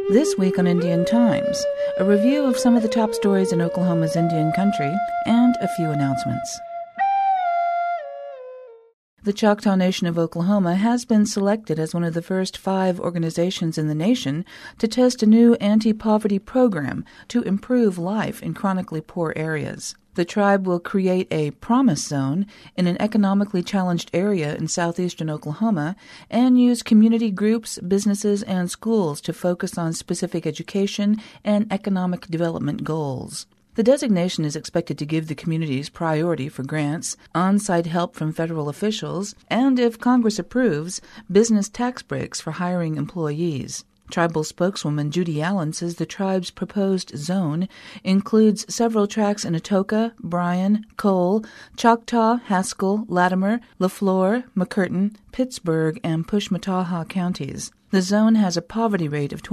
This week on Indian Times, a review of some of the top stories in Oklahoma's Indian country and a few announcements. The Choctaw Nation of Oklahoma has been selected as one of the first 5 organizations in the nation to test a new anti-poverty program to improve life in chronically poor areas. The tribe will create a Promise Zone in an economically challenged area in southeastern Oklahoma and use community groups, businesses, and schools to focus on specific education and economic development goals. The designation is expected to give the communities priority for grants, on-site help from federal officials, and, if Congress approves, business tax breaks for hiring employees. Tribal spokeswoman Judy Allen says the tribe's proposed zone includes several tracts in Atoka, Bryan, Cole, Choctaw, Haskell, Latimer, LaFleur, McCurtain, Pittsburgh, and Pushmataha counties. The zone has a poverty rate of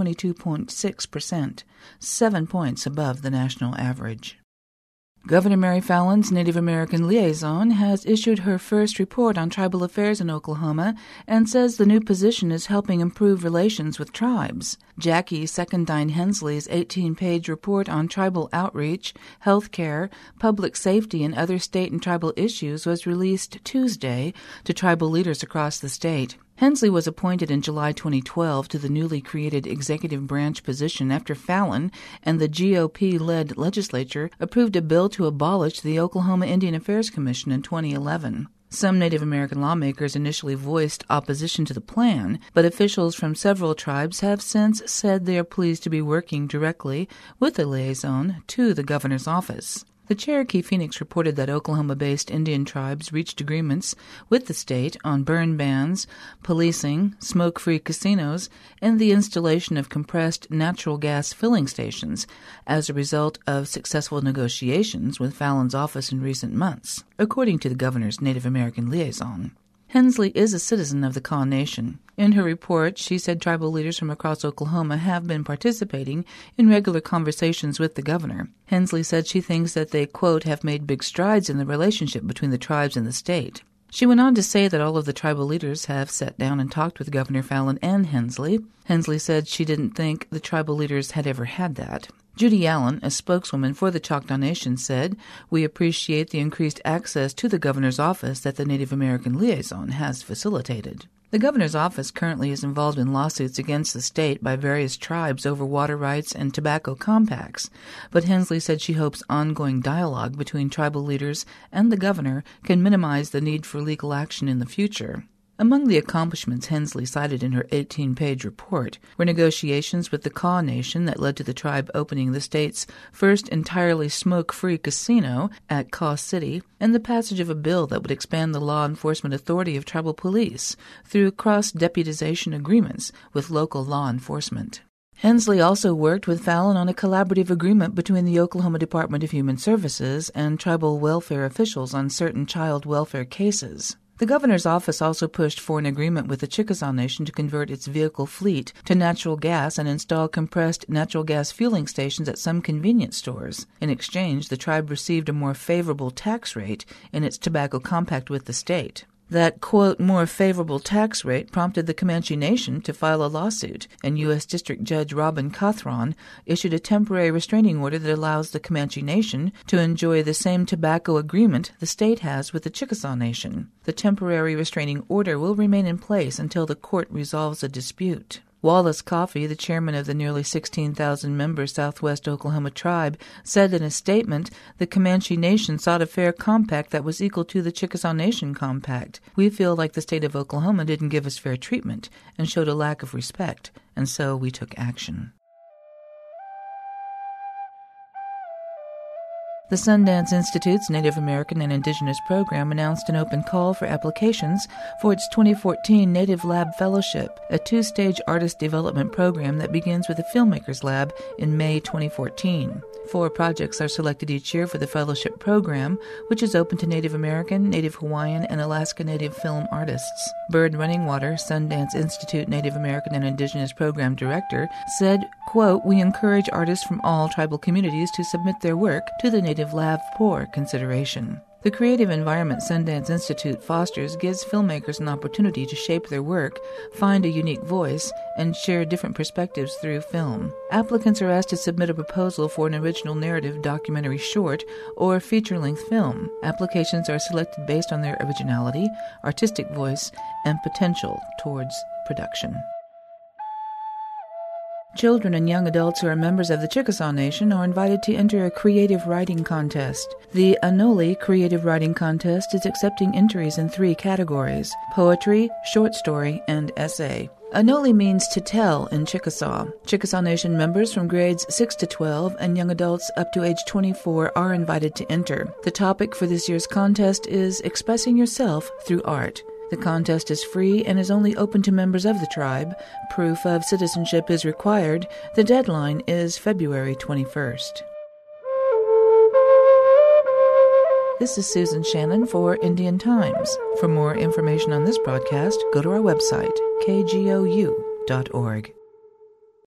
22.6%, 7 points above the national average. Governor Mary Fallon's Native American liaison has issued her first report on tribal affairs in Oklahoma and says the new position is helping improve relations with tribes. Jackie Secondine Hensley's 18-page report on tribal outreach, health care, public safety, and other state and tribal issues was released Tuesday to tribal leaders across the state. Hensley was appointed in July 2012 to the newly created executive branch position after Fallon and the GOP-led legislature approved a bill to abolish the Oklahoma Indian Affairs Commission in 2011. Some Native American lawmakers initially voiced opposition to the plan, but officials from several tribes have since said they are pleased to be working directly with the liaison to the governor's office. The Cherokee Phoenix reported that Oklahoma-based Indian tribes reached agreements with the state on burn bans, policing, smoke-free casinos, and the installation of compressed natural gas filling stations as a result of successful negotiations with Fallon's office in recent months, according to the governor's Native American liaison. Hensley is a citizen of the Kaw Nation. In her report, she said tribal leaders from across Oklahoma have been participating in regular conversations with the governor. Hensley said she thinks that they, quote, have made big strides in the relationship between the tribes and the state. She went on to say that all of the tribal leaders have sat down and talked with Governor Fallon and Hensley. Hensley said she didn't think the tribal leaders had ever had that. Judy Allen, a spokeswoman for the Choctaw Nation, said, "We appreciate the increased access to the governor's office that the Native American liaison has facilitated." The governor's office currently is involved in lawsuits against the state by various tribes over water rights and tobacco compacts, but Hensley said she hopes ongoing dialogue between tribal leaders and the governor can minimize the need for legal action in the future. Among the accomplishments Hensley cited in her 18-page report were negotiations with the Kaw Nation that led to the tribe opening the state's first entirely smoke-free casino at Kaw City, and the passage of a bill that would expand the law enforcement authority of tribal police through cross-deputization agreements with local law enforcement. Hensley also worked with Fallon on a collaborative agreement between the Oklahoma Department of Human Services and tribal welfare officials on certain child welfare cases. The governor's office also pushed for an agreement with the Chickasaw Nation to convert its vehicle fleet to natural gas and install compressed natural gas fueling stations at some convenience stores. In exchange, the tribe received a more favorable tax rate in its tobacco compact with the state. That, quote, more favorable tax rate prompted the Comanche Nation to file a lawsuit, and U.S. District Judge Robin Cothron issued a temporary restraining order that allows the Comanche Nation to enjoy the same tobacco agreement the state has with the Chickasaw Nation. The temporary restraining order will remain in place until the court resolves the dispute. Wallace Coffey, the chairman of the nearly 16,000-member Southwest Oklahoma tribe, said in a statement, "The Comanche Nation sought a fair compact that was equal to the Chickasaw Nation compact. We feel like the state of Oklahoma didn't give us fair treatment and showed a lack of respect, and so we took action." The Sundance Institute's Native American and Indigenous program announced an open call for applications for its 2014 Native Lab Fellowship, a 2-stage artist development program that begins with a Filmmakers Lab in May 2014. 4 projects are selected each year for the fellowship program, which is open to Native American, Native Hawaiian, and Alaska Native film artists. Bird Running Water, Sundance Institute Native American and Indigenous Program Director, said, quote, "We encourage artists from all tribal communities to submit their work to the Native Lab for consideration." The creative environment Sundance Institute fosters gives filmmakers an opportunity to shape their work, find a unique voice, and share different perspectives through film. Applicants are asked to submit a proposal for an original narrative documentary short or feature-length film. Applications are selected based on their originality, artistic voice, and potential towards production. Children and young adults who are members of the Chickasaw Nation are invited to enter a creative writing contest. The Anole Creative Writing Contest is accepting entries in 3 categories: poetry, short story, and essay. Anole means to tell in Chickasaw. Chickasaw Nation members from grades 6 to 12 and young adults up to age 24 are invited to enter. The topic for this year's contest is expressing yourself through art. The contest is free and is only open to members of the tribe. Proof of citizenship is required. The deadline is February 21st. This is Susan Shannon for Indian Times. For more information on this broadcast, go to our website, kgou.org.